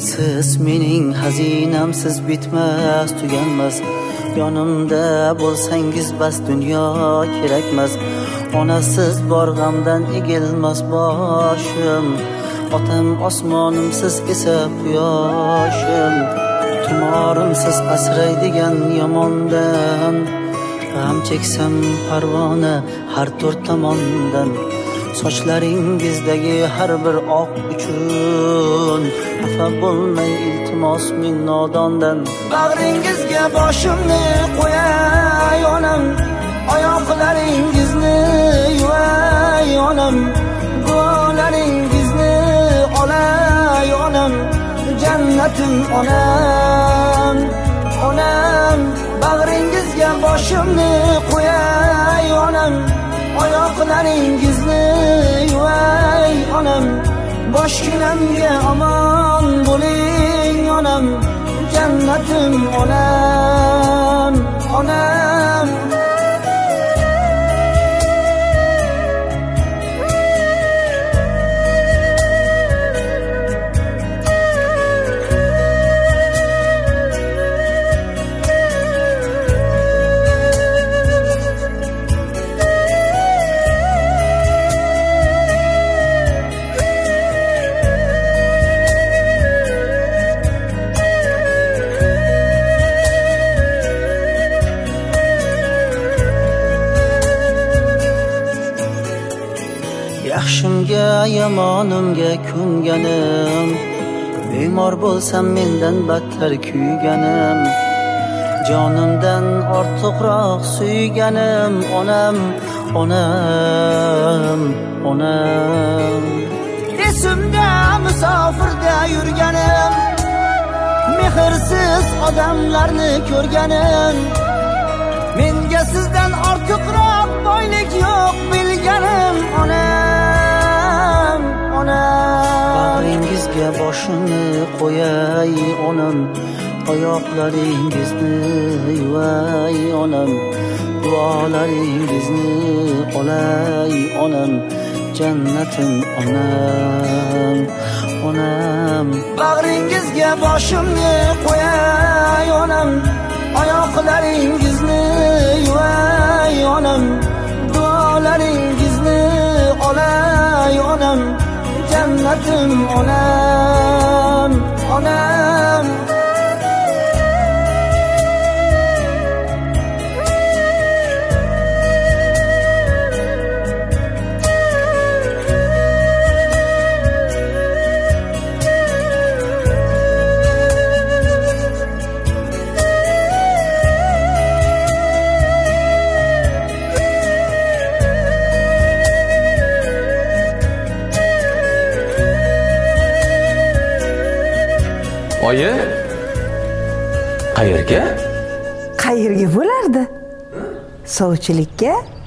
Siz mening xazinam, siz bitmas tuganmas. Yonimda bo'lsangiz bas, dunyo kerakmas. Onasiz bor g'amdan egilmas boshim. Otam osmonim, siz esa quyoshim. Tumorim siz asraydigan yomondan. G'am cheksam parvona har to'rt tomondan. Sochlaringizdagi har bir oq uchun xafa bo'lmay iltimos men nodondan. Bag'ringizga boshimni qo'yay onam, oyoqlaringizni yuvay onam, duolaringizni olay onam, jannatim onam, onam. Bag'ringizga boshimni qo'yay onam, oyoqlaringizni yuvay onam, boshginamga omon bo'ling onam, jannatim onam, onam. Yaxshimga yomonimga ko'nganim, bemor bo'lsam mendan battar kuyganim, jonimdan ortiqroq suyganim onam, onam, onam. Esimda musofirda yurganim, mehrsiz odamlarni ko'rganim, menga sizdan ortiqroq boylik yo'q bilganim onam, onam. Bag'ringizga boshimni qo'yay onam, oyoqlaringizni yuvay onam, duolaringizni olay onam, jannatim onam, onam. Bag'ringizga boshimni qo'yay onam, oyoqlaringizni yuvay onam, duolaringizni olay onam, jannatim onam, onam. Oyi, qayerga? Qayerga bo'lardi? Sovchilikka.